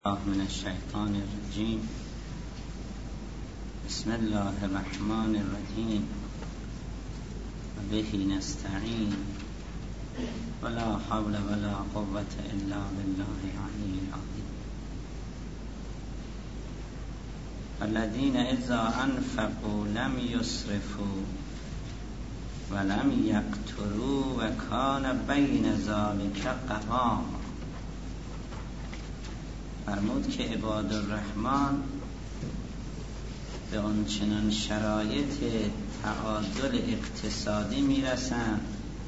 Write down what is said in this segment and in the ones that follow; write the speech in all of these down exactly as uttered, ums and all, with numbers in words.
من الشیطان الرجیم. بسم الله الرحمن الرحیم. و به نستعین ولا حول ولا قوة الا بالله العلی العظیم. الذين اذا انفقوا لم يسرفوا ولم يقتروا وكان بين ذلك قواما. فرمود که عباد الرحمن به آنچنان شرایط تعادل اقتصادی میرسند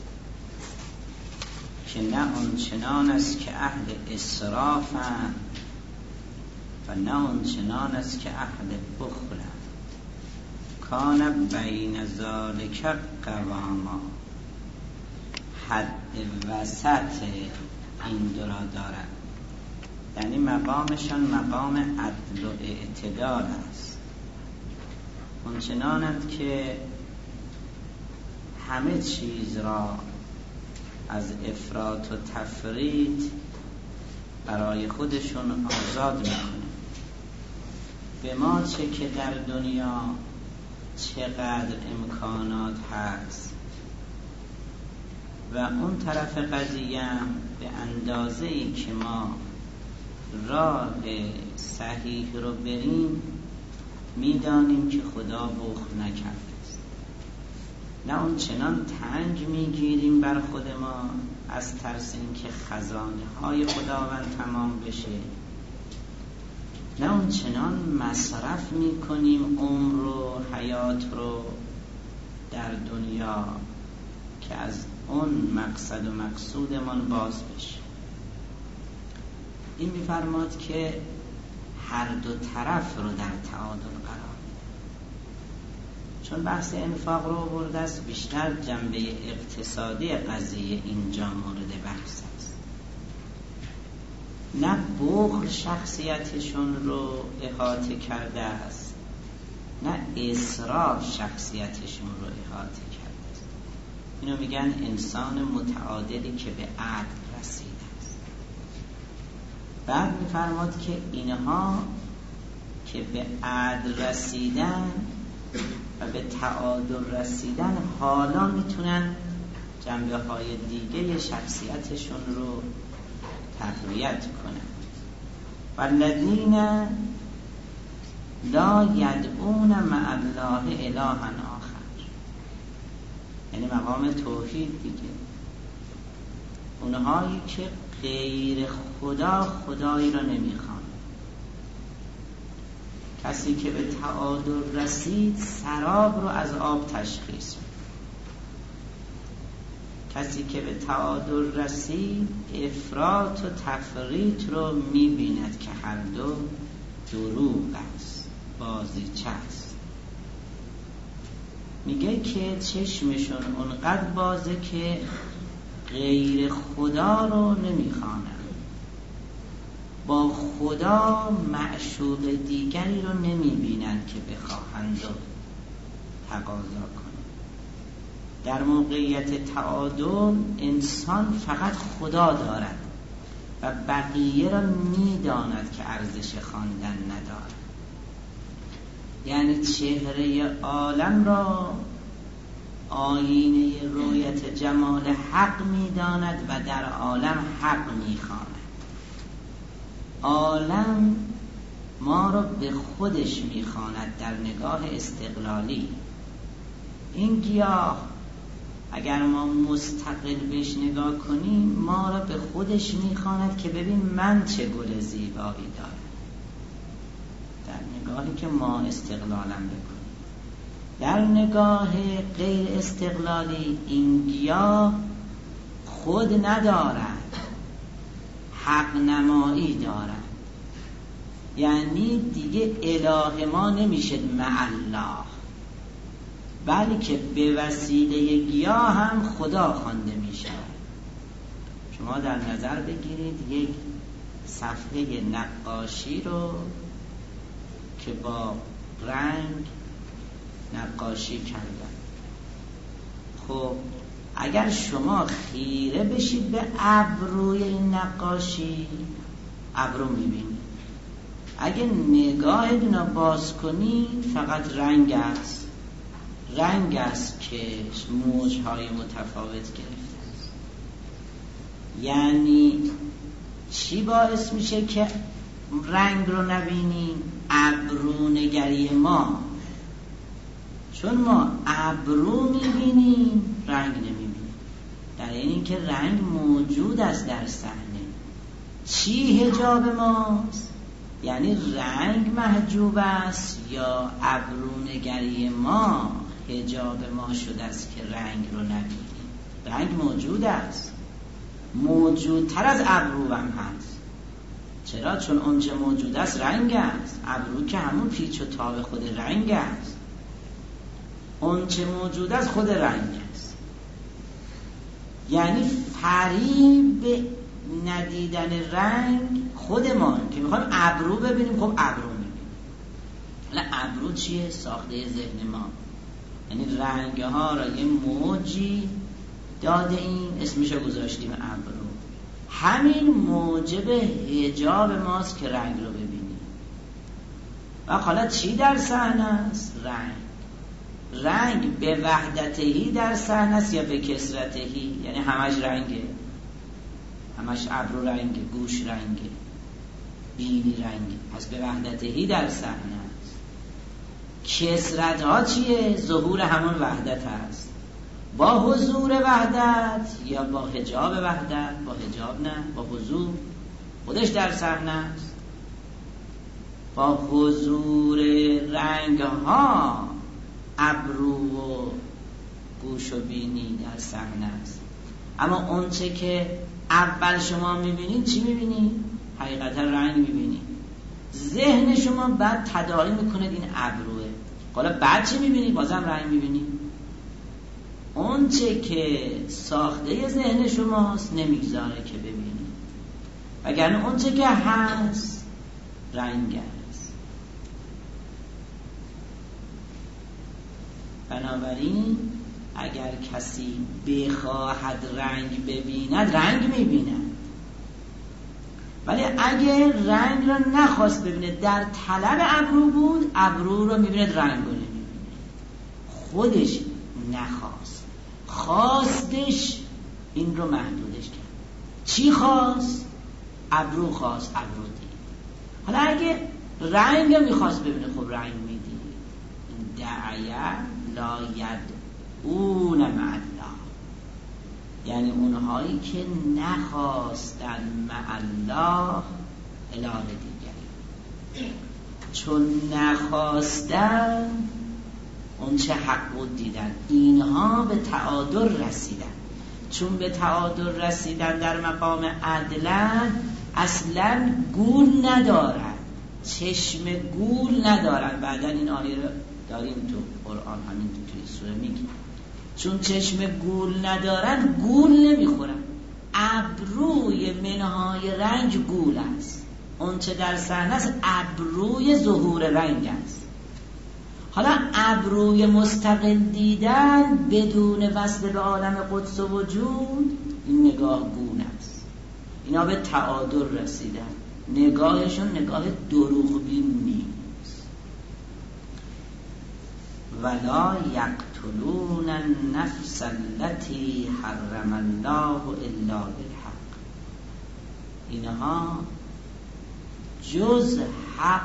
که نه آنچنان است که اهل اسرافند و نه آنچنان است که اهل بخلند. کان بین ذالک قواما، حد وسط این دو را دارد، یعنی مقامشان مقام عدل و اعتدال است. اونچنانند که همه چیز را از افراط و تفریط برای خودشون آزاد میکنه. به ما چه که در دنیا چقدر امکانات هست و اون طرف قضیه به اندازه‌ای که ما راه صحیح رو بریم میدانیم که خدا بخل نکرده است. نه اون چنان تنگ میگیریم بر خود ما از ترس اینکه خزانه های خداوند تمام بشه، نه اون چنان مصرف میکنیم عمر و حیات رو در دنیا که از اون مقصد و مقصودمان باز بشه. این می‌فرماد که هر دو طرف رو در تعادل قرار میده. چون بحث انفاق رو برده است، بیشتر جنبه اقتصادی قضیه اینجا مورد بحث است. نه بخل شخصیتشون رو احاطه کرده است، نه اسراف شخصیتشون رو احاطه کرده است. اینو میگن انسان متعادلی که به عدل رسیده. بعد می‌فرماد که اینها که به عدل رسیدن و به تعادل رسیدن حالا میتونن جنبه های دیگه شخصیتشون رو تقویت کنن. والذین لا یدعون مع الله الها آخر، یعنی مقام توحید دیگه. اونهایی که غیر خدا خدایی را نمیخوان. کسی که به تعادل رسید سراب رو از آب تشخیص میده. کسی که به تعادل رسید افراط و تفریط رو میبیند که هر دو دروغ است، بازیچه است. میگه که چشمشون اونقدر بازه که غیر خدا رو نمیخوانن، با خدا معشوق دیگری رو نمیبینن که بخواهند و تقاضا کنند. در موقعیت تعادل انسان فقط خدا دارد و بقیه را میداند که ارزش خواندن ندارد. یعنی چهره عالم را آینه رویت جمال حق می‌داند و در عالم حق می‌خواند. عالم ما را به خودش می‌خواند در نگاه استقلالی. این گیاه اگر ما مستقل بهش نگاه کنیم ما را به خودش می‌خواند که ببین من چه گل زیبایی دارم، در نگاهی که ما استقلالم بکنیم. در نگاه غیر استقلالی این گیاه خود ندارد، حق نمایی دارد. یعنی دیگه اله ما نمیشه مع الله، بلکه به وسیله گیاه هم خدا خوانده میشه. شما در نظر بگیرید یک صفحه نقاشی رو که با رنگ نقاشی کردن. خب اگر شما خیره بشید به ابروی این نقاشی، ابرو میبینید. اگه نگاه اینا باز کنی فقط رنگ است، رنگ است که موجهای متفاوت گرفته است. یعنی چی باعث میشه که رنگ رو نبینیم؟ ابرونگری ما. چون ما ابرو میبینیم رنگ نمیبینیم، در این که رنگ موجود است در صحنه. چی حجاب ماست؟ یعنی رنگ محجوب است یا ابرونگری ما حجاب ما شده است که رنگ رو نبینیم؟ رنگ موجود است، موجودتر از ابرو هم هست. چرا؟ چون اونچه موجود است رنگ است. ابرو که همون پیچ و تاب خود رنگ است. اونچه موجود است خود رنگ است. یعنی فریب ندیدن رنگ خود ما که میخوایم ابرو ببینیم. خب ابرو میبینیم. حالا ابرو چیه؟ ساخته ذهن ما. یعنی رنگ ها را یه موجی داده ایم، اسمشو گذاشتیم ابرو. همین موجب حجاب ماست که رنگ رو ببینیم. و حالا چی در صحنه است؟ رنگ. رنگ به وحدتهی در صحنه است یا به کثرتهی؟ یعنی همش رنگه، همش ابرو رنگه، گوش رنگه، بینی رنگه. پس به وحدتهی در صحنه است. کثرت ها چیه؟ ظهور همون وحدت است. با حضور وحدت یا با حجاب وحدت؟ با حجاب نه، با حضور. خودش در صحنه است. با حضور رنگ ها ابرو و گوش و بینی در صحنه است. اما اون چه که اول شما میبینید چی میبینید؟ حقیقتا رنگ میبینید. ذهن شما بعد تداعی میکنه این ابروه. حالا بعد چی میبینید؟ بازم رنگ میبینید. اون چه که ساخته ذهن شماست نمیگذاره که ببینید، وگرنه اون چه که هست رنگ است. بنابراین اگر کسی بخواهد رنگ ببیند رنگ میبیند، ولی اگر رنگ را نخواست ببینه، در طلب ابرو بود، ابرو رو میبیند، رنگ رو نمیبیند. خودش نخواست، خواستش این رو محدودش کرد. چی خواست؟ ابرو خواست، ابرو دید. حالا اگه رنگ میخواست ببینه خب رنگ میدید. دعیه لا یدعون مع الله، یعنی اونهایی که نخواستن مع الله اله دیگری، چون نخواستن اون چه حق بود دیدن، اینها به تعادل رسیدن. چون به تعادل رسیدن در مقام عدلن، اصلا گول ندارن، چشم گول ندارن. بعدا این آیه رو داریم تو قرآن، همین تو توی سوره میگیم. چون چشم گول ندارن گول نمیخورن. ابروی منهای رنگ گول است، اون چه در صحنه است ابروی ظهور رنگ است. حالا ابروی مستقل دیدن بدون وصل به عالم قدس و وجود، این نگاه گون است. اینا به تعادل رسیدن، نگاهشون نگاه دروغبین نیست. ولا یقتلون النفس التي حرم الله الا بالحق، اینها جز حق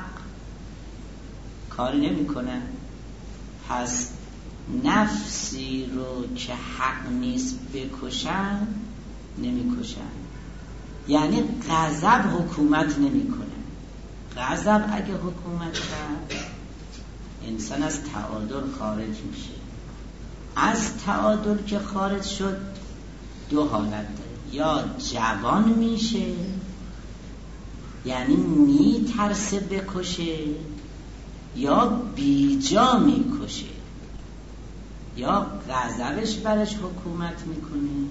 کاری نمی کنن. پس نفسی رو که حق نیست بکشن نمی کشن. یعنی غضب حکومت نمی کنه. غضب اگه حکومت کرد انسان از تعادل خارج میشه. از تعادل که خارج شد دو حالت داره، یا جوان میشه یعنی میترسه بکشه، یا بیجا میکشه، یا غضبش برش حکومت میکنه،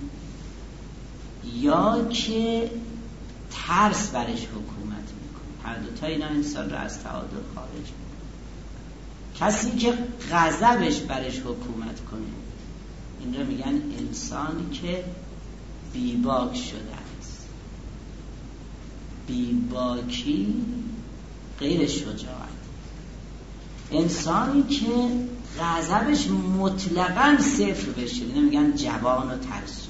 یا که ترس برش حکومت میکنه. هر دوتا اینا انسان رو از تعادل خارج میکنه. کسی که غضبش برش حکومت کنه این رو میگن انسانی که بیباک شده است. بیباکی غیر شجاعت. انسانی که غضبش مطلقاً صفر بشه، نمیگن جوان و ترسو،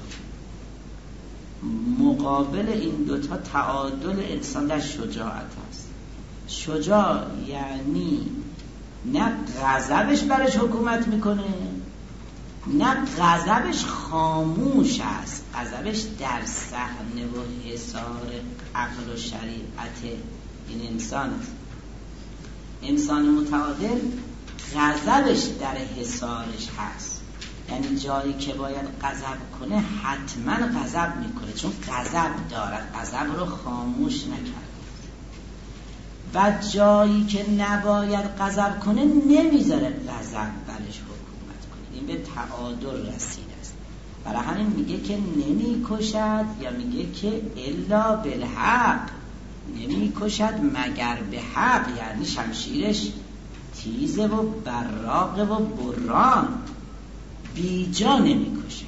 مقابل این دوتا تعادل انسان در شجاعت هست. شجاع یعنی نه غضبش برش حکومت میکنه، نه غضبش خاموش است، غضبش در صحنه و حصار عقل و شریعت این انسان است. انسان متعادل غضبش در حصارش هست، یعنی جایی که باید غضب کنه حتما غضب میکنه، چون غضب دارد، غضب رو خاموش نکرد. و جایی که نباید غضب کنه نمیذاره غضب برش حکومت کنه. این به تعادل رسیده است. برای همین میگه که نمی کشد، یا میگه که الا بالحق، نمی کشد مگر به حق، یعنی شمشیرش تیزه و براقه و بران، بی جا نمی کشد.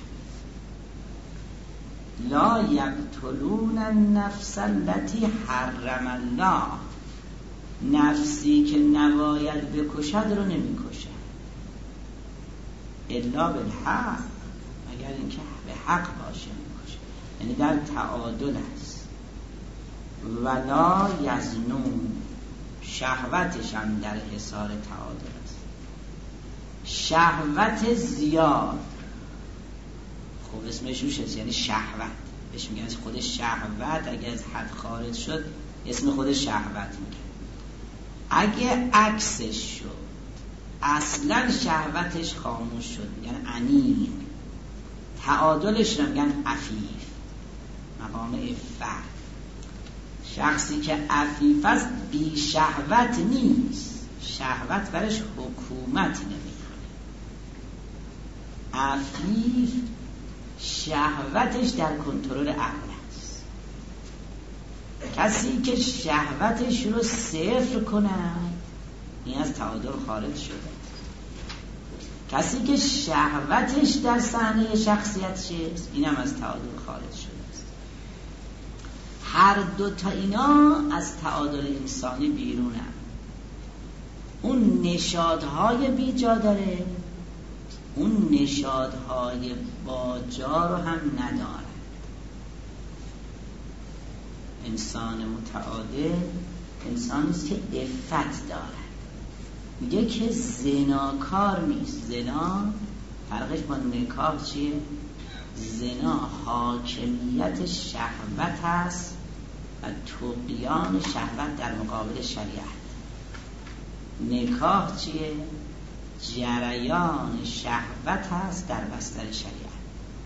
لا یقتلون النفس التي حرم الله، نفسی که نباید بکشد رو نمی کشد. الا بالحق، مگر اینکه به حق باشه می کشد، یعنی در تعادل است. ولا یزنون، شهوتش هم در حصار تعادل است. شهوت زیاد، خب اسمش روش هست، یعنی شهوت بهش میگن خود شهوت. اگه از حد خارج شد اسم خود شهوت میگن. اگه عکسش شد، اصلا شهوتش خاموش شد، میگن عنین. تعادلش رو میگن عفیف، مقام عفت. شخصی که عفیف است بی شهوت نیست، شهوت برش حکومت نمیکنه. عفیف شهوتش در کنترل عقل است. کسی که شهوتش رو صفر کنه این از تعادل خارج شده. کسی که شهوتش در صحنه شخصیتش است این هم از تعادل خارج شده است. هر دو تا اینا از تعادل انسانی بیرونه. اون نشادهای بی جا داره، اون نشادهای با جا رو هم نداره. انسان متعادل انسانی است که عفت داره. میگه که زناکار نیست. زنا فرقش با نکاح چیه؟ زنا حاکمیت شهوت است و طغیان شهوت در مقابل شریعت. نکاح چیه؟ جریان شهوت است در بستر شریعت.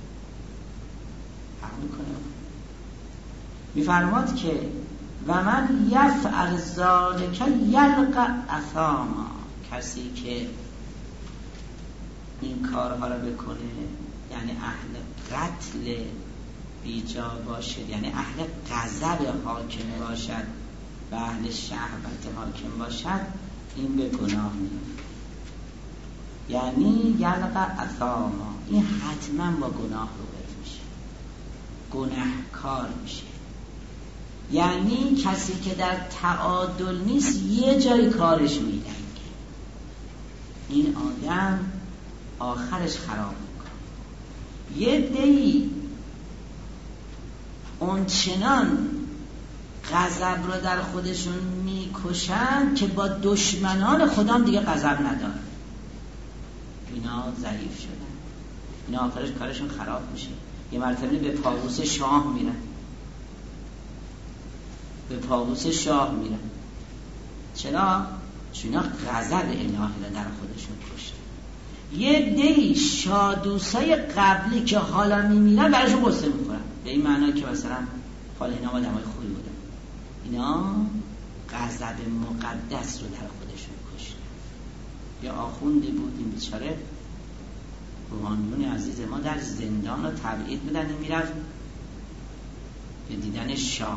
فهم میکنه؟ میفرماد که و من یفعل ذلک یلقى اثاما، کسی که این کارها را بکنه، یعنی اهل قتل بیجا باشد، یعنی اهل غضب حاکم باشد و اهل شهوت حاکم باشد، این به گناه میفته. یعنی یلقى اثاما، این حتما با گناه روبرو میشه، گناهکار میشه. یعنی کسی که در تعادل نیست یه جای کارش میلنگه، این آدم آخرش خراب میکنه. یه دی اون چنان غضب رو در خودشون میکشن که با دشمنان خدا دیگه غضب ندارن. اینا ضعیف شدن، اینا آخرش کارشون خراب میشه. یه مرتبه به پاووس شاه میرن، به پاووس شاه میرن. چرا؟ چون غضب الهی رو در خودشون کشتن. یه دی شادوسای قبلی که حالا میمیرن براشون قصه میخورن، به این معنی که مثلا حالا اینا آدمای خوبی بودن، اینا غضب مقدس رو در خودشون کشتن. یا آخوندی بود این بیچاره، روحانیون عزیز ما در زندان رو تبعید بدن، این میرفت به دیدن شاه.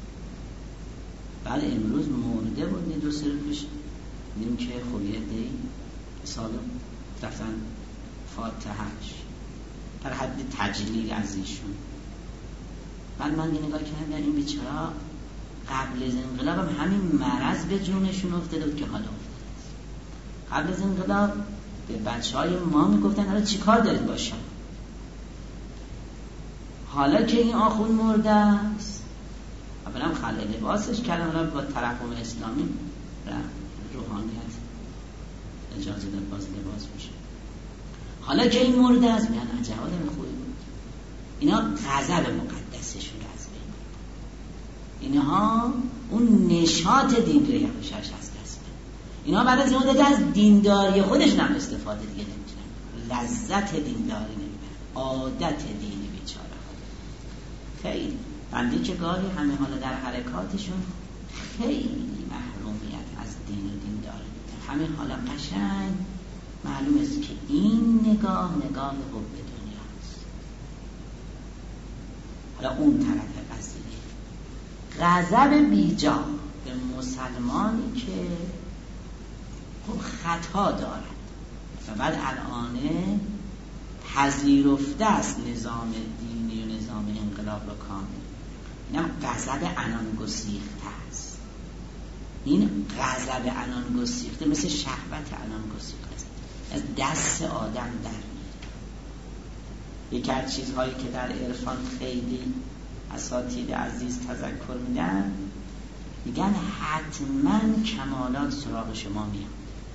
بعد امروز مرده بود دو سه روز پیش، دیدیم که خب یه دی سالم رفتن فاتحهش در حد تجلیل از ایشون. بعد من یه نگاه کردم این بیچاره قبل از انقلاب هم همین مرض به جونشون افتاده بود که حالا افتاده. قبل از انقلاب به بچه های ما میگفتن حالا چی کار دارید باشم؟ حالا که این آخون مرده است اولا خلع لباسش کردن، حالا با ترحم اسلامی و روحانیت اجازه داد باز لباس میشه. حالا که این مرده است میان عجب آدم خوبی بود. اینا غضب مقدسشون رو از بین برد. اینها اون نشاط دین رو یواشاش از دست برد. اینا بعد از مدت از دینداری خودشون هم استفاده دیگه نمیتونن، لذت دینداری نمیبرن، عادت دینی بیچاره. خیلی بنده که گاهی همه حالا در حرکاتشون خیلی محرومیت از دین و دینداری میبرن. همه حالا قشنگ معلوم است که این نگاه نگاه حب دنیاست. حالا اون طرف قضیه غضب بیجا به مسلمانی که خب خطا دارد و بعد الان پذیرفته است نظام دینی و نظام انقلاب را کامل. اینم غضب عنان گسیخته است. این غضب عنان گسیخته مثل شهوت عنان گسیخته است، از دست آدم در میره. یکی از چیزهایی که در عرفان خیلی اساتید عزیز تذکر میدن، میگن حتما کمالات سراغ شما میاد.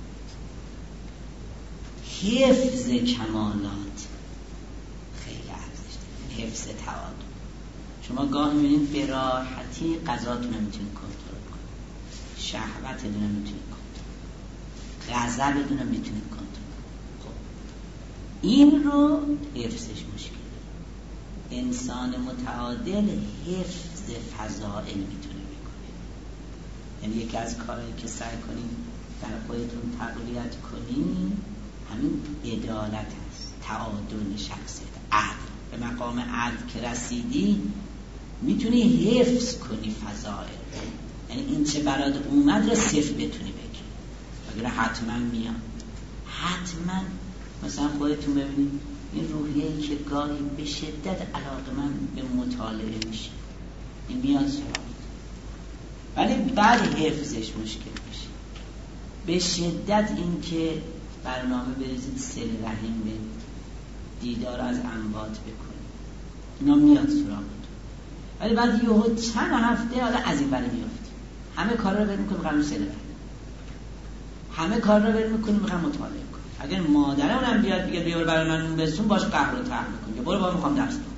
حفظ کمالات خیلی ارزش داره، حفظ تعادل. شما گاه میبینید به راحتی غذاتون رو میتونید کنترل کنید، شهوتتون رو میتونید کنترل، غضبتون رو میتونید کنترل. خب این رو حفظش مشکله. انسان متعادل حفظ فضائل میتونه بکنه. یعنی یکی از کارهایی که سعی کنید در خودتون تقویت کنید همین عدالت است، تعادل شخصیت، عدل. به مقام عدل که رسیدی میتونی حفظ کنی فضائل، یعنی این چه برات اومد رو صفر بتونی بگی، اگر حتما میاد. حتما مثلا خودتون ببینید این روحیه‌ای که گاهی به شدت علاقه من به مطالعه میشه، این میاد سراغ، ولی بعد حفظش مشکل میشه. به شدت این که برنامه بریزید صله رحم به دیدار از انبات بکنید، اینا میاد سراغتون، ولی بعد یهو چند هفته حالا از این بره میافتی، همه کار رو بریم میکنیم بقیم صله رحم، همه کار رو بریم میکنیم بقیم مطالعه کنیم. اگر مادره اونم بیاد بگه بیار برای من اون بسون، باش قهر رو تحمیل کن، یا برو با میخوام درس بکنم.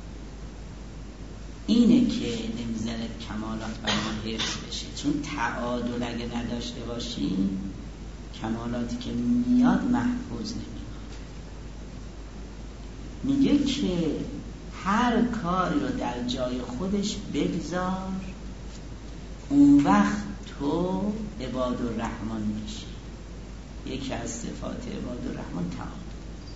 اینه که نمیذاره کمالات برای ما حفظ بشه، چون تعادل اگه نداشته باشی کمالاتی که میاد محفوظ نمیاد. میگه که هر کاری رو در جای خودش بگذار، اون وقت تو عباد الرحمن میشی. یکی از صفات عباد الرحمن تعادل،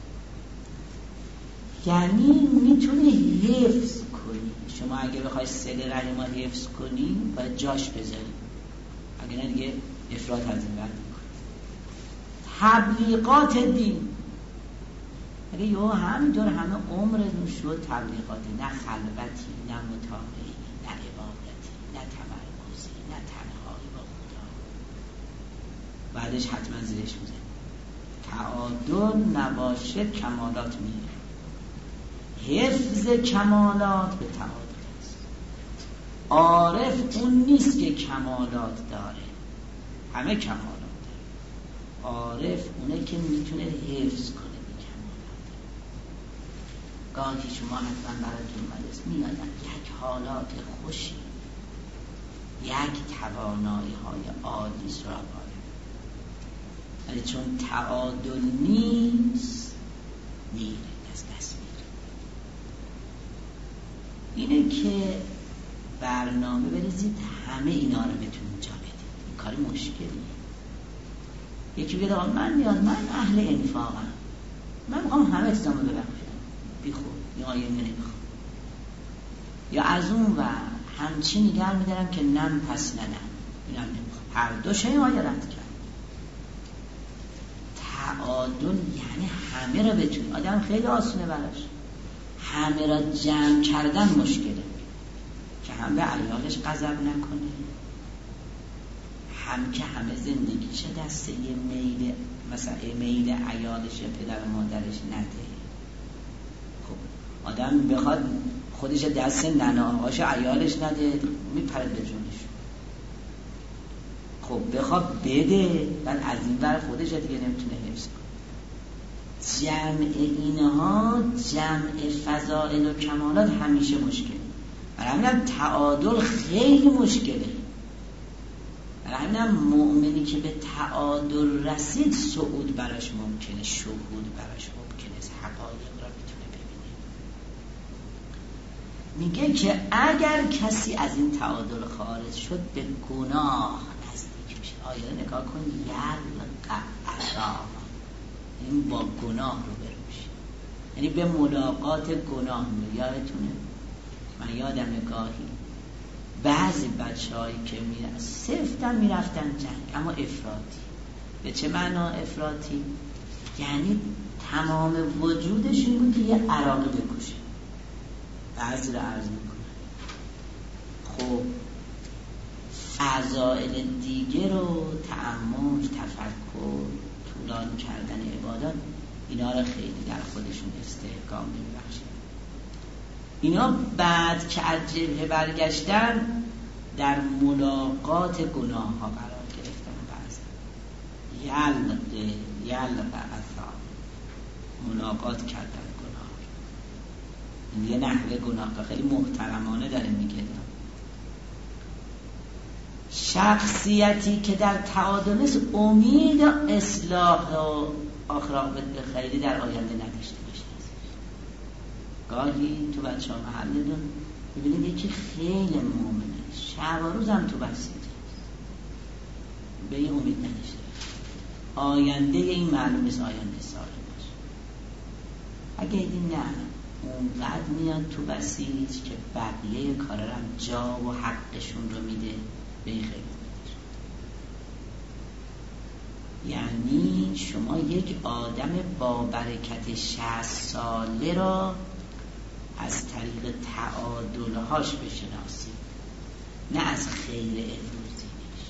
یعنی میتونی حفظ کنی. شما اگه بخوای صله رحم رو حفظ کنی باید جاش بذاری، اگه نه دیگه افراط از این ور میکنی. تبلیغات دین، اگه یه همینطور همه عمرتون شد تبلیغاتی، نه خلوتی، نه مطالعه‌ای، نه عبادتی، نه تمرکزی، نه تنهایی با خدا، بعدش حتما زیرش میزنی. تعادل نباشه کمالات میره. حفظ کمالات به تعادل است. عارف اون نیست که کمالات داره، همه کمالات داره. عارف اونه که میتونه حفظ کنه به کمالات. گاهی شما حتما براتون مدرس میادن یک حالات خوشی، یک توانایی های عالی سراغ آره، ولی چون تعادل نیست میره، از دست میره. اینه که برنامه بریزید همه اینا رو بتونید جا بدید. این کار مشکلیه. یکی بگه آقا من میاد من اهل انفاقم، من میخوام همه چیزامو ببخشم، بی خود یا آیه نمیخوام، یا از اون و همچین نگه میدارم که نم پس ننم، اینم نمیخوام. هر دو شای آیه رد کرد. تعادل یعنی همه را بتونی. آدم خیلی آسونه براش، همه را جمع کردن مشکله، که هم به عیالش غضب نکنه، هم که همه زندگیش دسته یه میل مثلا میل عیالش پدر و مادرش نده. خب آدم بخواد خودش دست ننه آقاش عیالش نده میپرد به جونش. خب بخواد بده بعد از این ور خودش دیگه نمیتونه حفظ کنه. جمع اینها جمع فضائل و کمالات همیشه مشکل. برای همینم تعادل خیلی مشکله. برای همینم مؤمنی که به تعادل رسید صعود براش ممکنه، شهود براش ممکنه، حقایق را میتونه ببینه. میگه که اگر کسی از این تعادل خارج شد به گناه نزدیک میشه. آیه نگاه کن، یلقى عذاب، این با گناه رو بروشه، یعنی به ملاقات گناه میره. یادتونه من یادم گاهی بعضی بچه هایی که میرن صفتن میرفتن جنگ اما افراطی. به چه معنا افراطی؟ یعنی تمام وجودش این بود که یه عراقی بکشه. بعضی رو عرض میکنه خب فضائل دیگه رو تأمل، تفکر، طولانی کردن عبادات، اینا رو خیلی در خودشون استحکام میبخشه. اینا بعد که از جبهه برگشتن در ملاقات گناه ها قرار گرفتن. بعضی یلقه یلقه عذاب، ملاقات کردن گناه. این یه نحوه گناه که خیلی محترمانه داره میگه. شخصیتی که در تعادل است امید اصلاح و اخلاق به خیلی در آینده نداشته باشه. گاهی تو بچه ها محلدون ببینید یکی خیلی مومنه، شب و روز هم تو بسیجه، به این امید نداشته باشه آینده این معلوم نیست آینده سالم باشه. اگه این نه اونقدر میاد تو بسیج که بقیه کارارم جا و حقشون رو میده، به این خیلی میده. یعنی شما یک آدم با برکت شصت ساله را از طریق تعادلهاش بشناسید، نه از خیر امروزینش.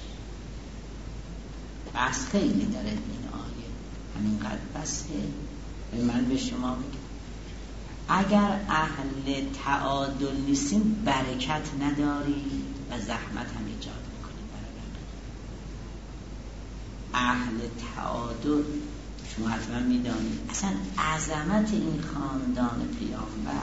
بس خیلی داره این آیه، همینقدر بسه. من به شما میگم اگر اهل تعادل نیستیم برکت نداری و زحمت هم ایجاد میکنیم برای اهل تعادل. شما حتما میدانید اصلا عظمت این خاندان پیامبر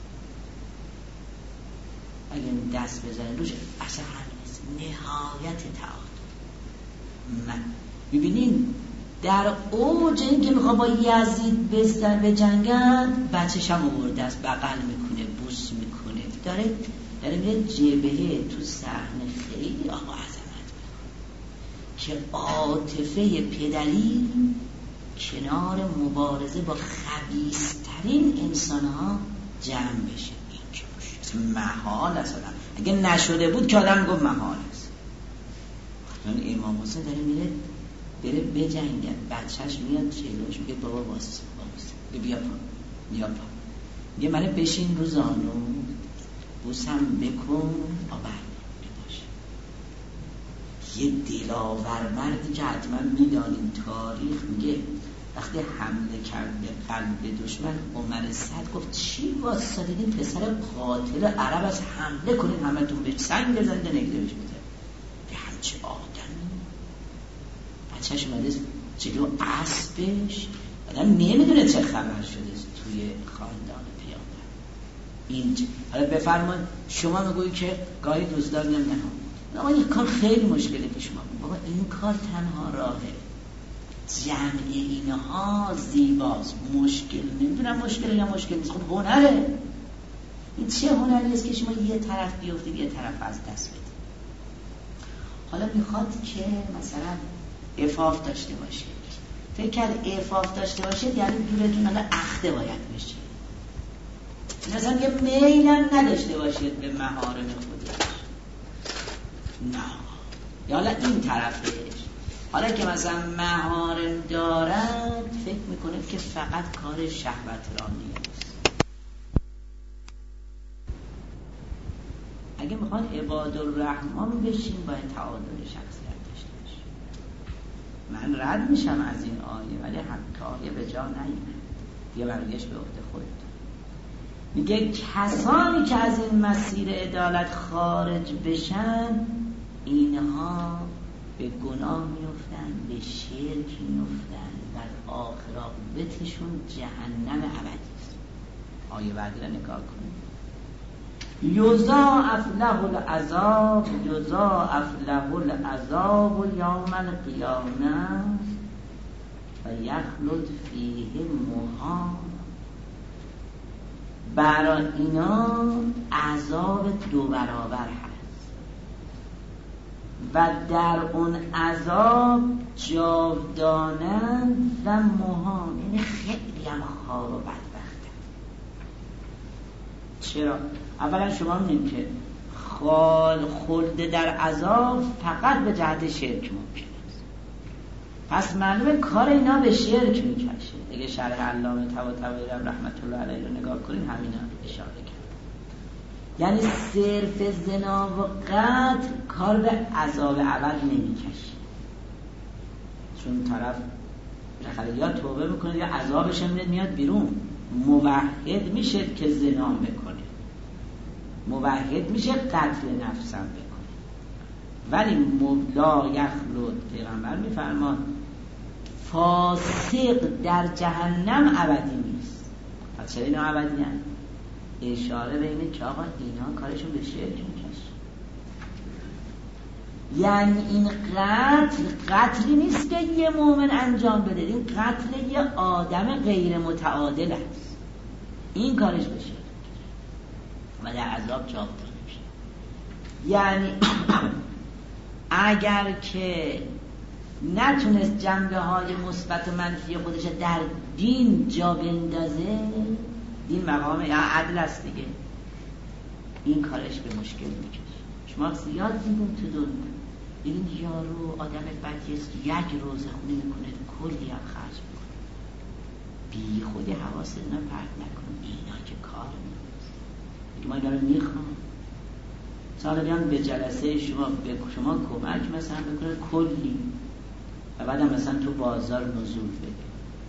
اگه دست بزنید روش اصلا همین است، نهایت تعادل. من ببینید در اوج این که میخوا با یزید بستر به جنگند بچه‌ش هم آورده است، بغل میکنه، بوس میکنه، داره داره میره جبهه تو صحنه خیلی آقا عظمت میکنه که عاطفه پدری کنار مبارزه با خبیث‌ترین انسان‌ها جمع بشه. این که باشه محال است. اگه نشده بود که آدم گفت محال است. چون امام حسین داره میره بره بجنگن، بچهش میاد جلوش میگه بابا واسه بابا بیا پا بیا پا میگه منه بشین رو زانو بوسم بکن آبر باشه. یه دلاور مردی که حتما میدانیم تاریخ میگه وقتی حمله کرد به قلب دشمن عمر سعد گفت چی واسطیدین پسر قاتل عرب از حمله کنین همتون به سنگ بزنید نگده بشه بزنید به همچه آدمی. بچهش اومده جلو اسبش، آدم نمیدونه چه خبر شده توی خاندان پیامبر. این حالا بفرمایید شما میگویی که گاهی دوستدار نمیدونم اما این کار خیلی مشکلی پیش ما. بابا این کار تنها راهه، جمع اینها زیباست. مشکل نمیدونم مشکل یا مشکل نیست، خب هنره. این چه هنری است که شما یه طرف بیفتید یه طرف از دست بدید. حالا میخواد که مثلا عفاف داشته باشید. فکر کرد عفاف داشته باشید یعنی دورتون حالا اخته باید بشه، مثلا یه میلن نداشته باشید به محارم خودش. نه یا حالا این طرفش، حالا که مثلا محارم دارن فکر میکنه که فقط کار شهوت رانی است. اگه میخوان عباد الرحمن بشین باید تعادل شخصیت داشته باشین. من رد میشم از این آیه ولی حق آیه به جا نیامد، یه برگشت به عهده خودتون. میگه کسانی که از این مسیر عدالت خارج بشن اینها به گناه میفتن، به شرک میفتن و آخر عاقبتشون جهنم ابدی است. آیه بعدی را نگاه کنید. یضاعف له العذاب یضاعف له العذاب یوم القیامه و یخلد فیه مهانا. برای اینا عذاب دو برابر هست و در اون عذاب جاودانه و مهان، یعنی خیلی هم خوار و بدبخته. چرا؟ اولا شما می‌بینید که خال خلد در عذاب فقط به جهت شرک ممکن است. پس معلومه کار اینا به شرک میکشه. دیگه شرح علامه طباطبایی رحمت الله علیه رو نگاه کنین همینا اشاره کرد. یعنی صرف زنا و قتل کار به عذاب ابد نمیکشه، چون طرف بالاخره یا توبه میکنه یا عذابش هم میاد بیرون. موحد میشه که زنا بکنه، موحد میشه قتل نفسم بکنه، ولی لا یخلد پیغمبر میفرمان فاسق در جهنم ابدی نیست. پس چرا اینا ابدی هست؟ اشاره به اینه که آقا اینا کارشون به شرک میکشه. یعنی این قتل قتلی نیست که یه مومن انجام بده، این قتل یه آدم غیر متعادل است، این کارش به شرک و در عذاب جاودانه میشه. یعنی اگر که نتونست جنبه های مثبت و منفی خودش در دین جا بندازه، دین مقام یا عدل است دیگه، این کارش به مشکل میکشه. شما زیاد دیدین تو دنیا این یارو آدم بدی است، یک روزه خونی میکنه کلی هم خرج میکنه، بی خودی حواست اینا پرت نکن، اینا که کار نیست. ما اینا رو میخوام سال بیان به جلسه شما به شما کمک مثلا بکنه کلی و بعد هم مثلا تو بازار نزول بده.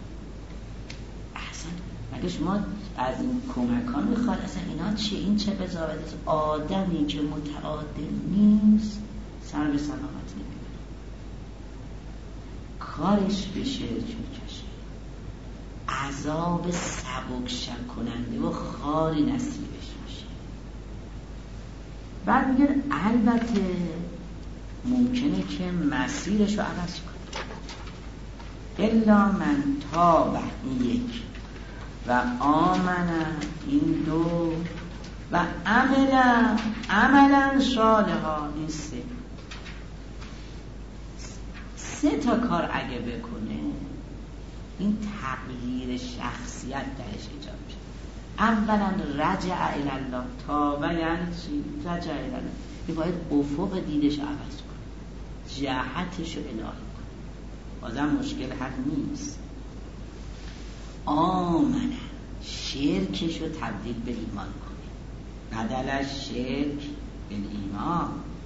اصلا مگه شما از این کمک ها میخواد؟ اصلا اینا چیه؟ این چه بزاوت است؟ آدمی که متعادل نیست سر به سلامت نمیبره، کارش به شرک میکشه، عذاب سبک شک کننده و خاری نصیبش میشه. بعد میگه البته ممکنه که مسیرش رو عوض کنه، الا من تاب، این یک، و آمن، این دو، و عملا عملا صالحا، این سه. سه تا کار اگه بکنه این تغییر شخصیت درش ایجاد میشه. اولا رجع الی الله، تاب یعنی چی؟ رجع الی الله، این باید افق دیدش عوض کنه، جهتش رو الهی کنه. بازم مشکل حق نیست. آمنه، شرکش رو تبدیل به ایمان کنه، بدلش شرک به ایمان،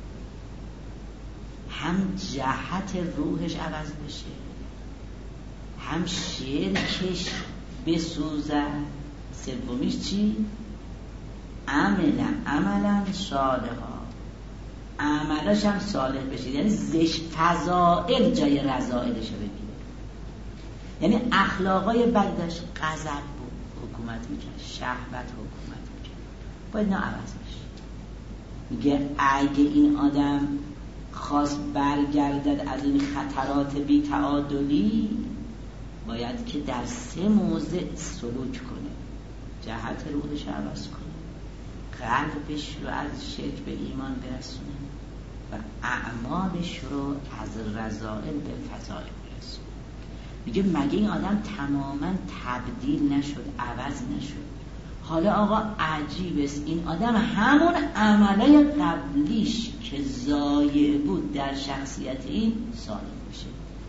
هم جهت روحش عوض بشه، هم شرکش بسوزه. سومیش چی؟ عملا عملا صالحا، عملش هم صالح بشه، یعنی زش فضائل جای رذائلش رو بگیره. یعنی اخلاقای بد داشت، غضب بود حکومت میکرد، شهوت حکومت میکرد، باید نه عوض بشه. میگه اگه این آدم خواست برگردد از این خطرات بی تعادلی، باید که در سه موضع سلوک کنه، جهت روحش عوض کنه، قلبش رو از شرک به ایمان برسونه و اعمالش رو از رذائل به فضائل برسونه. میگه مگه این آدم تماما تبدیل نشد، عوض نشد؟ حالا آقا عجیب است، این آدم همون عمله قبلیش که ضایع بود در شخصیت این صالح میشه.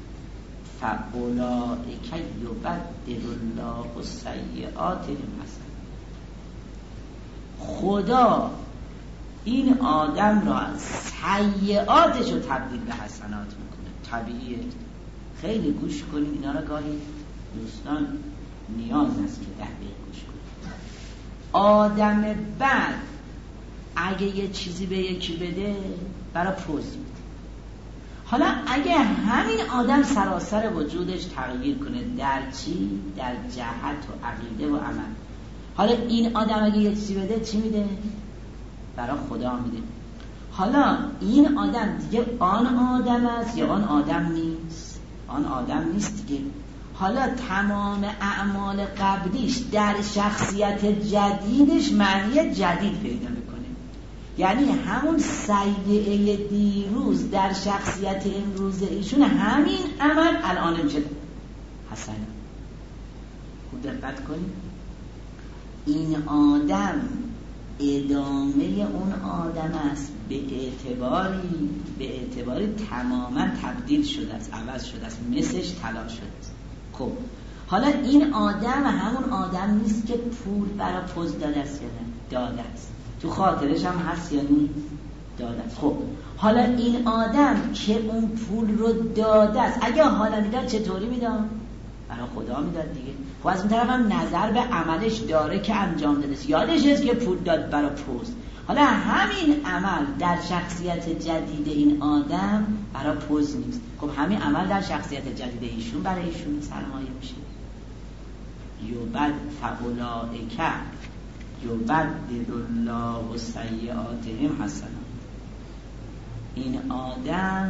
فاولئک یبدل الله السیئات حسنات. خدا این آدم را سیئاتش رو تبدیل به حسنات میکنه. طبیعیه. خیلی گوش کنید اینا را، گاهی دوستان نیاز است که ده دقیقه گوش کنید. آدم بد اگه یه چیزی به یکی بده برای پوز میده. حالا اگه همین آدم سراسر وجودش تغییر کنه، در چی؟ در جهت و عقیده و عمل. حالا این آدم اگه یه چیزی بده چی میده؟ برای خدا میده. حالا این آدم دیگه آن آدم است یا آن آدم نیست؟ آن آدم نیست دیگه. حالا تمام اعمال قبلیش در شخصیت جدیدش معنی جدید پیدا میکنه. یعنی همون سیئه دیروز در شخصیت امروز ایشون، همین عمل الان میشه حسن. خوب دقت کنید. این آدم ادامه اون آدم است، به اعتباری به اعتباری تماما تبدیل شده است، عوض شده است، مثلش طلا شده است. خب حالا این آدم همون آدم نیست که پول برای پوز داده است یا نه؟ داده است. تو خاطرش هم هست یا نیست؟ داده است. خب حالا این آدم که اون پول رو داده است، اگه حالا میداد چطوری میداد؟ برای خدا میداد دیگه. خب از اون طرف هم نظر به عملش داره که انجام داده است. یادش هست که پول داد برای پوز. حالا همین عمل در شخصیت جدید این آدم برای پوز نیست. خب همین عمل در شخصیت جدید ایشون برای ایشون سرمایه میشه. یوبد فاولائک یبدل الله سیئاتهم حسنات. این آدم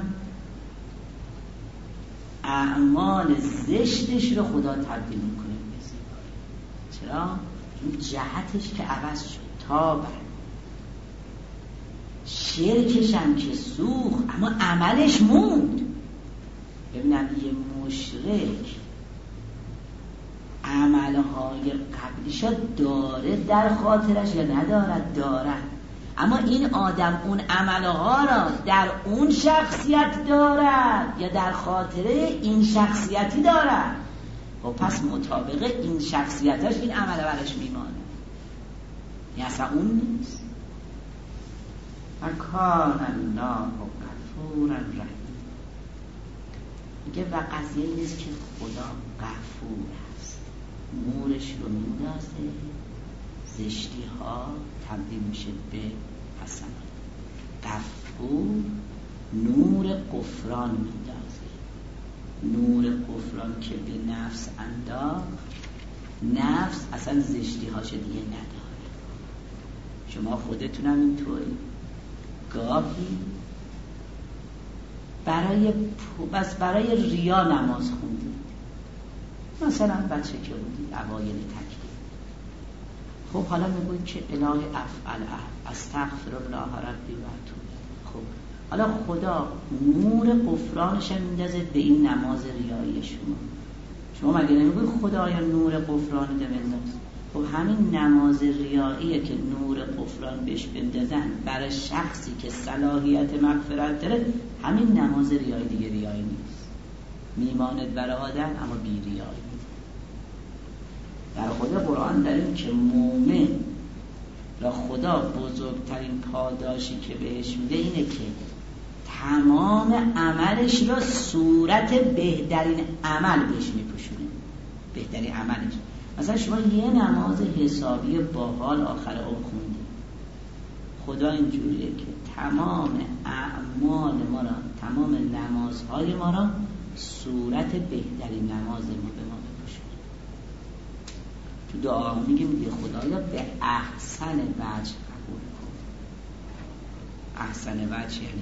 اعمال زشتش رو خدا تبدیل میکنه به زیبایی. چرا؟ این جهتش که عوض شد. تا بعد شرکش هم که سوخت اما عملش موند. ببینم یه مشرک عملهای قبلیشا داره در خاطرش یا ندارد؟ دارد. اما این آدم اون عملها را در اون شخصیت دارد یا در خاطره این شخصیتی دارد؟ و پس مطابق این شخصیتاش این عمل برش میمانه. یعنی اصلا اون نیست. و کان الله غفورا رحیم. میگه و قضیه نیست که خدا غفور است، نورش رو میندازه، زشتی ها تبدیل میشه به حسنات. غفور نور غفران میندازه. نور غفران که به نفس انداخت، نفس اصلا زشتی هاش دیگه نداره. شما خودتون هم اینطوری گاهی برای بس برای ریا نماز خوندید، مثلا بچه که بودید اوایل تکلیف، خب حالا میگوید که الهی افعل استغفر الله ربی و اتوب. خب حالا خدا نور غفرانش میندازه به این نماز ریایی شما. شما مگه نمیگوید خدایا نور غفران ده بنداز؟ خب همین نماز ریاییه که نور غفران بهش بندازن برای شخصی که صلاحیت مغفرت داره، همین نماز ریایی دیگه ریایی نیست. میماند برای آدم اما بی ریایی. در خود قرآن داریم که مومن را خدا بزرگترین پاداشی که بهش میده اینه که تمام عملش را صورت بهترین عمل بهش میپوشونه. بهترین عملش، مثلا شما یه نماز حسابی باحال آخر عمر خوندی، خدا اینجوریه که تمام اعمال ما را، تمام نمازهای ما را صورت بهترین نماز ما به ما بپوشونه. تو دعا میگه میگه خدایا به احسن وجه قبول کن. احسن وجه یعنی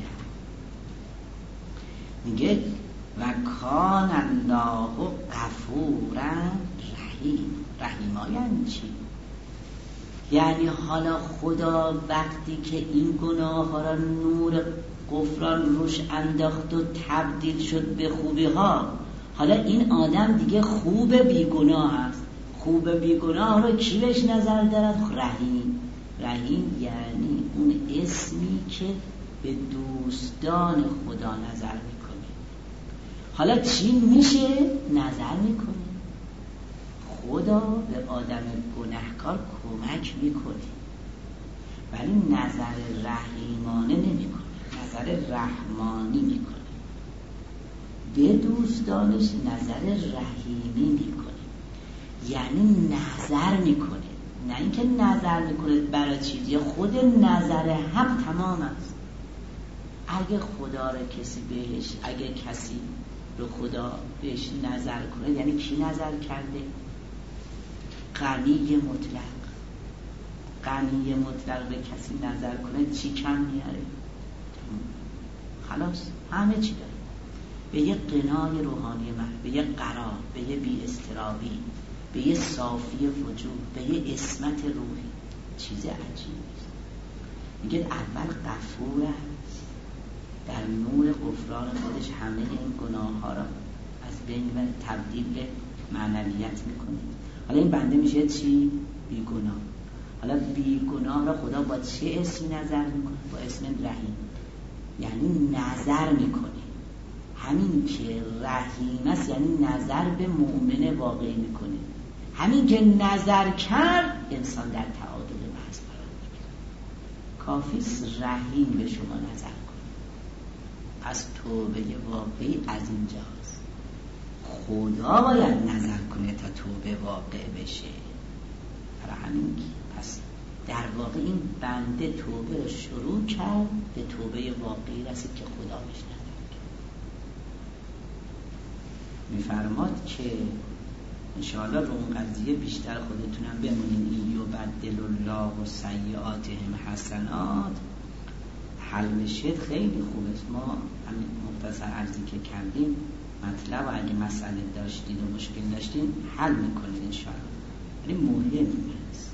میگه و کان الله غفورا رحیم. رحیم یعنی چی؟ یعنی حالا خدا وقتی که این گناه ها را نور غفران روش انداخت و تبدیل شد به خوبی ها، حالا این آدم دیگه خوب بیگناه است. خوب بیگناه رو کی بهش نظر دارد؟ رحیم. رحیم یعنی اون اسمی که به دوستان خدا نظر میکنه. حالا چی میشه؟ نظر میکنه. خدا به آدم گناهکار کمک میکنه. ولی نظر رحیمانه نمی کنه، نظر رحمانی می کنه. به دوستانش نظر رحیمی می کنه، یعنی نظر می کنه، نه اینکه نظر می کنه برای چیزی. خود نظر حق تمام است. اگه خدا رو کسی بهش، اگه کسی رو خدا بهش نظر کنه، یعنی کی نظر کرده؟ غنی مطلق. غنی مطلق به کسی نظر کنه چی کم میاره؟ خلاص همه چی داره. به یه قنای روحانی من، به یه قرار، به یه بی اضطرابی، به یه صافی وجود، به یه عصمت روحی. چیز عجیبی است. میگه اول غفور است، در نور غفران خودش همه این گناه ها را از بین و تبدیل به معنویت میکنه. حالا این بنده میشه چی؟ بی گناه. حالا بی گناه را خدا با چه اسمی نظر میکنه؟ با اسم رحیم، یعنی نظر میکنه. همین که رحیم است یعنی نظر به مؤمن واقعی میکنه. همین که نظر کرد انسان در تعادل محض قرار میگیره. کافی است رحیم به شما نظر کنه. از توبه واقعی از اینجاست. خدا باید نظر کنه تا توبه واقع بشه. برای همین پس در واقع این بنده توبه رو شروع کرد، به توبه واقعی رسید که خدا بهش نظر کرد. میفرماد که انشاءالله رو اون قضیه بیشتر خودتونم بمونین. این یبدل الله و سیئاتهم حسنات حل بشید خیلی خوب است. ما همین مختصر عرضی که کردیم مطلب و اگه مسئله داشتید و مشکل داشتید حل میکنید انشاءالله. یعنی مهم است.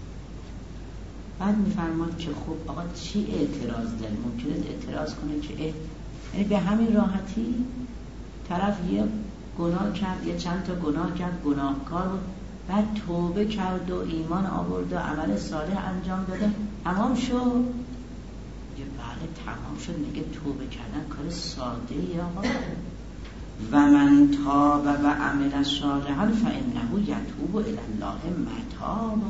بعد میفرماد که خب آقا چی اعتراض داری؟ ممکنه اعتراض کنه که اه یعنی به همین راحتی طرف یه گناه کرد، یه چند تا گناه کرد، گناهکار بود، بعد توبه کرد و ایمان آورد و عمل صالح انجام داده، تمام شد؟ یه بله تمام شد. میگه توبه کردن کار ساده ای آقا. و من تاب و عمل صالحا فانه یتوب الی الله متابا.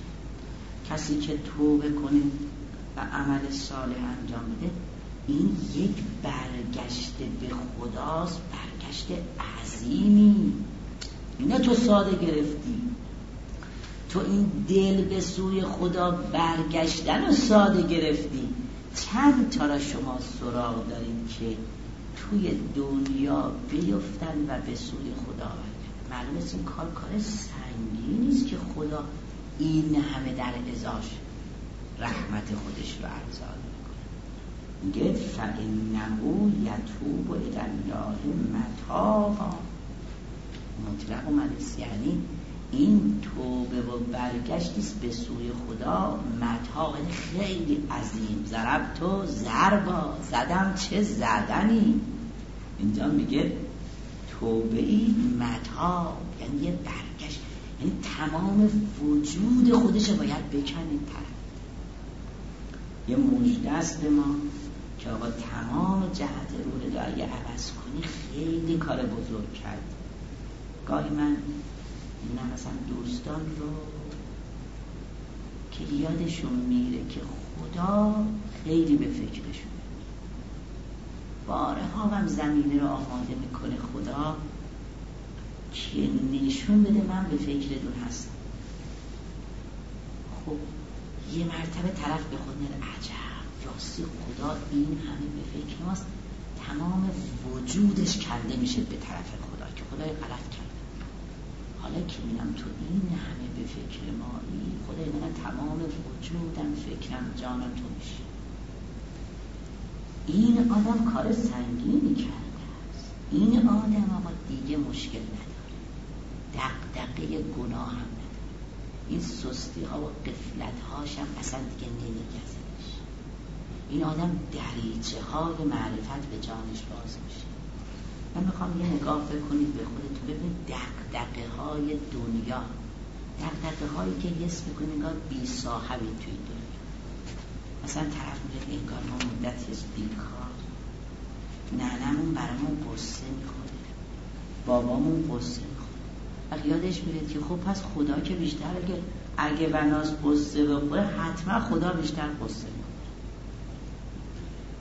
کسی که توبه کنه و عمل صالح انجام بده، این یک برگشت به خداست، برگشت عظیمی. نه تو ساده گرفتی، تو این دل به سوی خدا برگشتن و ساده گرفتی. چند تا را شما سراغ دارید که توی دنیا بیفتن و به سوی خدا برگردن؟ معلومه این کار کار سنگینی است که خدا این همه در ازاش رحمت خودش رو ارزان میکنه. میگه فإنه یتوب الی الله متابا. مطلق اومدست، یعنی این توبه و برگشتیست به سوی خدا. متاب خیلی عظیم. ضرب تو ضربا، زدم چه زدنی. اینجا میگه توبه ای متاب، یعنی یه برگشت، یعنی تمام وجود خودش باید بکنید طرف. یه مژده است به ما که آقا تمام جهت رو رو اگه عوض کنی خیلی کار بزرگ کرد. گاهی من میبینم مثلا دوستان رو که یادشون میره که خدا خیلی به فکرشون، باره ها هم زمینه رو آماده میکنه خدا که نشون بده من به فکرتون هستم. خب یه مرتبه طرف به خود میاد عجب راستی خدا این همه به فکر ماست، تمام وجودش کنده میشه به طرف خدا که خدای غلط کرده. حالا که میگم تو این همه به فکر مایی، خدای من تمام وجودم فکرم جانم تو میشه. این آدم کار سنگینی کرده است. این آدم آقا دیگه مشکل نداره، دغدغه گناه هم نداره، این سستی ها و غفلت هاش هم اصلا دیگه نمیگذنش. این آدم دریچه های معرفت به جانش باز میشه. من میخوام یه نگاه بکنید به خودتون، ببینید دغدغه های دنیا، دغدغه هایی که حس میکنید انگار بی صاحبی توی دنیا. مثلا طرف میگه انگار ما مدتی از بیکار، ننمون برامون قصه میخوره، بابامون قصه میخوره. وقتی یادش میره که خب پس خدا که بیشتر اگه اگه بناس قصه بخوره حتما خدا بیشتر قصه میخوره.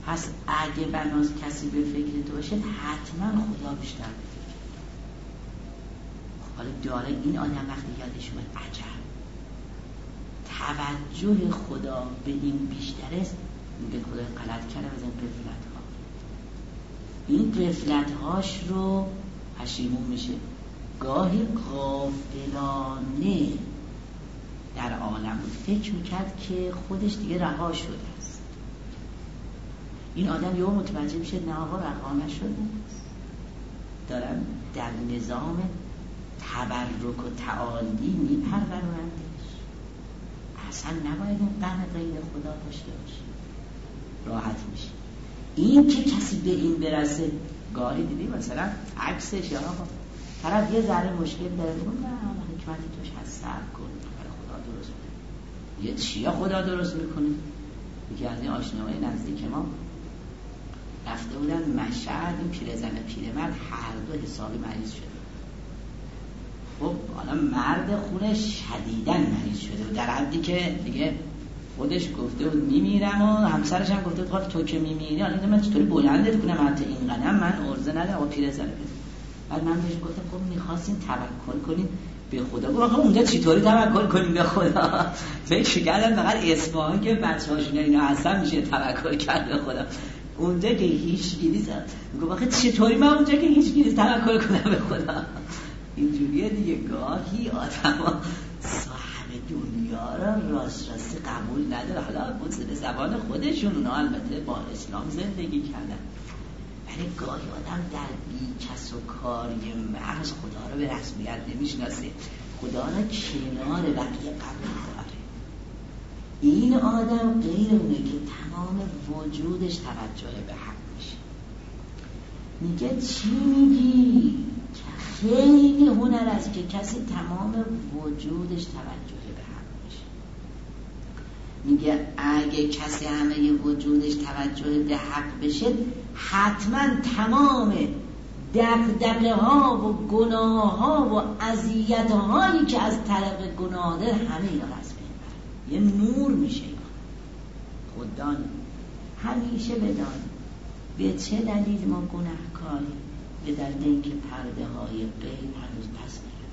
پس اگه بناس کسی به فکر تو باشه حتما خدا بیشتر به فکر تو. حالا داره این آدم وقتی یادش اومد عجب توجه خدا به این بیشتر است، میگه خدا غلط کرده از این غفلت ها، این غفلت هاش رو پشیمون میشه. گاهی غافلانه در عالم بود، فکر میکرد که خودش دیگه رها شده است. این آدم یهو متوجه میشه نه آقا رها نشده است، دارم در نظام تبرک و تعالی میپرورندش، اصلا نباید این غم غیر خدا داشته باشه، راحت میشه. این که کسی به این برسه، گاهی دیدی مثلا عکسش یا آقا طرف یه ذره مشکل داره، میگه نه حکمتی توش هست، صبر کن خدا درست میکنه. یه چیا خدا درست میکنه؟ یکی از این آشناهای نزدیک ما رفته بودن مشهد، این پیرزن پیرمرد هر دو حسابی مریض شده. خب حالا مرد خونه شدیداً مریض شده و در حدی که دیگه خودش گفته بود میمیرم و همسرش هم گفته بود تو که میمیری حالا من چطوری بلندت کنم حتی این قدم، من عرضه ندارم و پیرزن بده. بعد من بهش گفتم خب میخواستین توکل کنین به خدا. گفت آخه اونجا چطوری توکل کنیم به خدا؟ فکر کردم فقط اصفهان که بچه‌هاشون اینا هستن میشه توکل کرد به خدا، اونجا که هیچ کی نیست. گفت آخه چطوری من اونجا که هیچ کی نیست توکل کنم به خدا؟ اینجوریه دیگه. گاهی آدم‌ها صاحب دنیا را راست راستی قبول نداره، حالا به زبان خودشون، اونا البته با اسلام زندگی کردن، ولی گاهی آدم در بی کس و کاری محض خدا رو به رسمیت نمیشناسه، خدا رو کنار بقیه قبول داره. این آدم غیر اونه که تمام وجودش توجه به حق میشه. میگه چی میگی؟ خیلی هنر است که کسی تمام وجودش توجه به حق میشه. میگه اگه کسی همه وجودش توجه به حق بشه حتما تمام دغدغه ها و گناه ها و اذیت هایی که از طرف گناه داره همه اینا از بین بره، یه نور میشه. خدا همیشه بدان به چه دلیل ما گناهکاری، به دلیل اینکه پرده های غیب هنوز پس میره.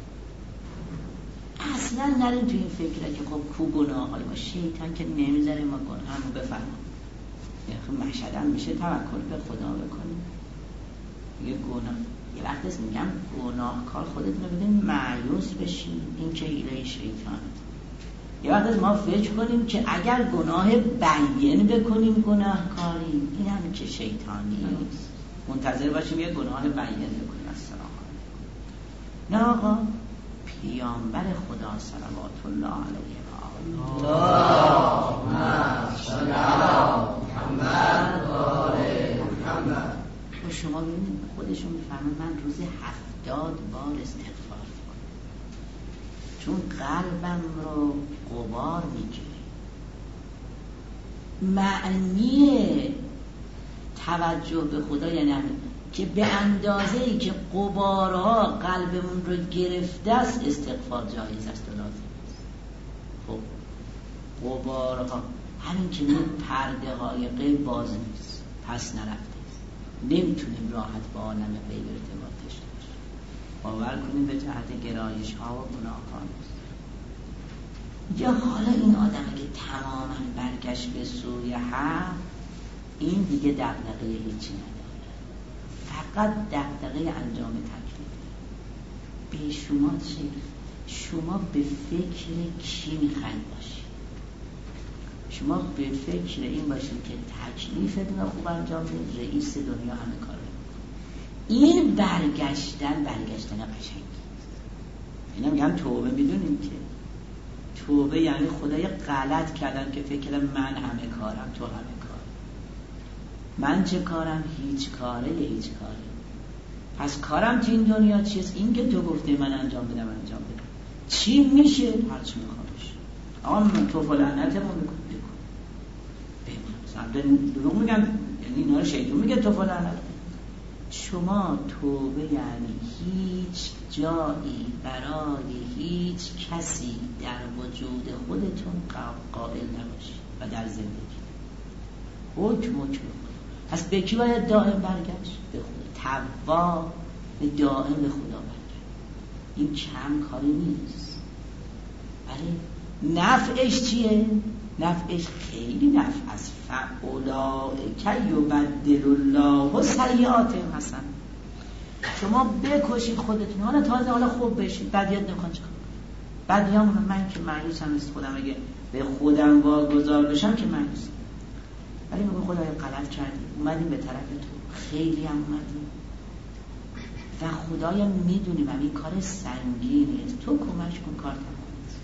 اصلا نریم تو این فکره که خب کو گناه های ما، شیطان که نمیذاره ما گناه همو بفهمم. یعنی مشهد هم میشه توکل به خدا بکنیم. یه گناه یه وقت است میگم گناهکار خودتون رو بدین مایوس بشین، این که ایله شیطان. یه وقت است ما فکر کنیم که اگر گناه بیان بکنیم گناهکاری، این هم که شیطانی نیست، منتظر باشیم یه گناه بیان بکنیم. السلام علیکم. نه آقا، پیامبر خدا صلوات الله علیه و آله اللهم صل علی محمد و آل محمد. و شما ببینید خودشون میفهمن من روز هفتاد بار استغفار میکنم چون قلبم رو غبار میگیره. معنی توجه به خدا یعنی که به اندازه ای که غبارها قلبمون رو گرفته است استغفار جایز است و لازم است. خب غبارها همین که این پرده های غیب باز نیست، پس نرفته است، نمیتونیم راحت با عالم غیب ارتباط داشته باشیم. باور کنیم به جهت گرایش ها و گناه ها نیست. یا حالا این آدم که تماما برگشت به سوی حق، این دیگه دغدغه هیچی نداره، فقط دغدغه انجام تکلیف. به شما چه؟ شما به فکر کی میخواید باشید؟ شما به فکر این باشید که تکلیفتون رو خوب انجام بدید، رئیس دنیا همه کار رو. این برگشتن برگشتن قشنگی. اینا میگم توبه. میدونیم که توبه یعنی خدای غلط کردم که فکر من همه کارم، تو همه کار. من چه کارم؟ هیچ کاره یا هیچ کاره. پس کارم تو این دنیا چیست؟ این که تو گفته من انجام بدم انجام بدم. چی میشه؟ هرچی میخوام بشه. آقا من تو فلانتمون بکن بکن بکن دروغ میگم، یعنی اینا رو شیطون میگه تو فلانت. شما توبه یعنی هیچ جایی برای هیچ کسی در وجود خودتون قائل نباشید و در زندگی حکم حکم پس به کی باید دائم برگشت؟ به خدا. توا به دائم به خدا برگشت. این کم کاری نیست. ولی نفعش چیه؟ نفعش خیلی نفع از فاولائک یبدل الله سیئاتهم حسنات. شما بکشید خودتون، حالا تازه حالا خوب بشید، بعد یاد نمیخوان چیکار کنید. بعد میام من که مایوسم از خودم، اگه به خودم واگذار بشم که مایوسم. ولی میگم خدای غلط کردیم، اومدیم به طرف تو، خیلی هم اومدیم و خدایا میدونیم همین کار سنگینه، تو کمک کن کار تمام.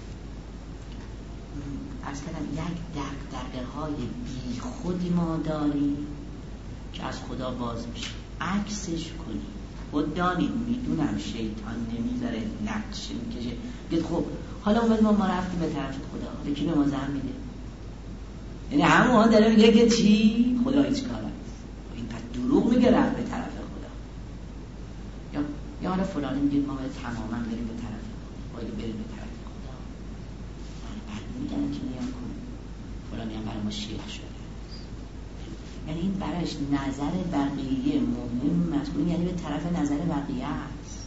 از کردم یک دغدغه های بی خودی ما داریم که از خدا باز میشه، عکسش کنیم. خود دانید میدونم شیطان نمیذاره، نقشه میکشه، بگید خب حالا اومد ما ما رفتیم به طرف خدا، حالا کی به ما زن میده؟ یعنی همون داره میگه که چی؟ خدا هیچ کار نیست. اینقدر دروغ میگه رفت به طرف خدا. یا یا حالا فلانی میگه ما باید تماما بریم به طرف خدا، باید بریم به طرف خدا. بعد میگن که نیا کن فلانی هم برای ما شیخ شده. یعنی این برایش نظر بقیه مهم است، یعنی به طرف نظر بقیه است.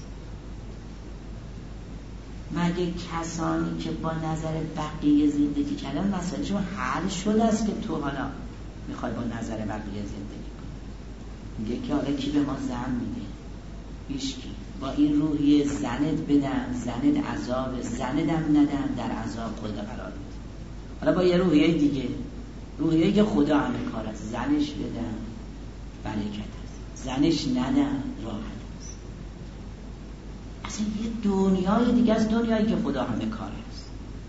مگه کسانی که با نظر بقیه زندگی کردن مسائلشون حل شده است که تو حالا میخوای با نظر بقیه زندگی کنی؟ میگه که حالا کی به ما زن میده؟ هیچکی. با این روحیه زنت بدم، زنت عذاب، زندم ندم، در عذاب خود قرار میده. حالا با یه روحیه دیگه، روحیه که خدا همه کار است، زنش بدم برکت است، زنش ندم راحت است. اصلا یه دنیای دیگه از دنیایی که خدا همه کار است.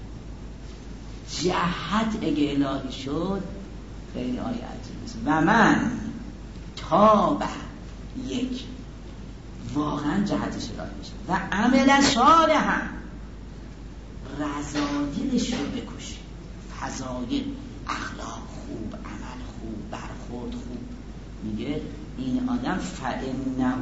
جهت اگه الهی شد خیلی آیه عجیب است. و من تابه یک واقعا جهتش الهی میشه و عمل صالحا رذایلش رو بکشی، فضایل، اخلاق خوب، عمل خوب، برخورد خوب. میگه این آدم فإنه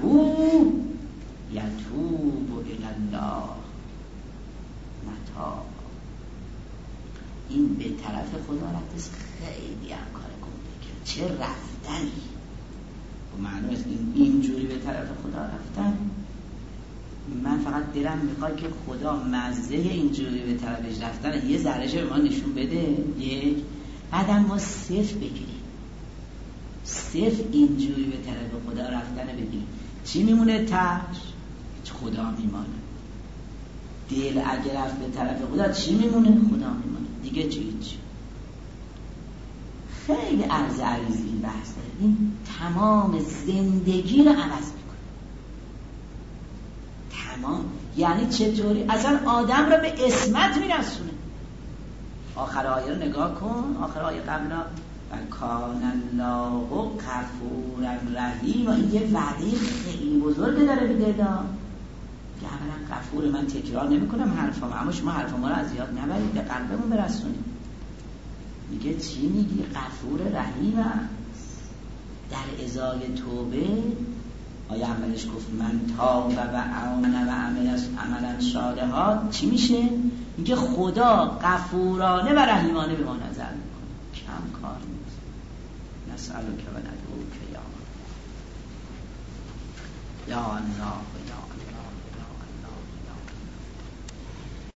یتوب الی الله متاب. این به طرف خدا رفتست، خیلی هم کار کنده که چه رفتنی. و معنی است این اینجوری به طرف خدا رفتن. من فقط دلم میخواد که خدا مزه اینجوری به طرفش رفتن یه ذره‌اش به ما نشون بده، یک بعدم ما صفر بگیریم، صفر اینجوری به طرف خدا رفتن بگیریم. چی میمونه تاش؟ خدا میمونه. دل اگه رفت به طرف خدا چی میمونه؟ خدا میمونه دیگه. چی هیچ. خیلی عرض عریضی این بحث داره. این تمام زندگی رو عوض میکنه. تمام. یعنی چطوری؟ اصلا آدم رو به اسمت میرسونه. آخر آیه رو نگاه کن، آخر آیه قبلا و کان الله غفورا رحیم. این یه وعده خیلی بزرگ داره میده. که اولا غفور، من تکرار نمی کنم حرفام، اما شما حرفام رو از یاد نبرید، به قلبمون برسونید. میگه چی میگی؟ غفور رحیم است. در ازای توبه آیا اولش گفت من تاب و آمن و عمل عملا صالحات، چی میشه؟ میگه خدا غفورانه و رحیمانه به ما نظر میکنه. کم کار نیست. نسألک و ندعوک یا یا الله یا الله.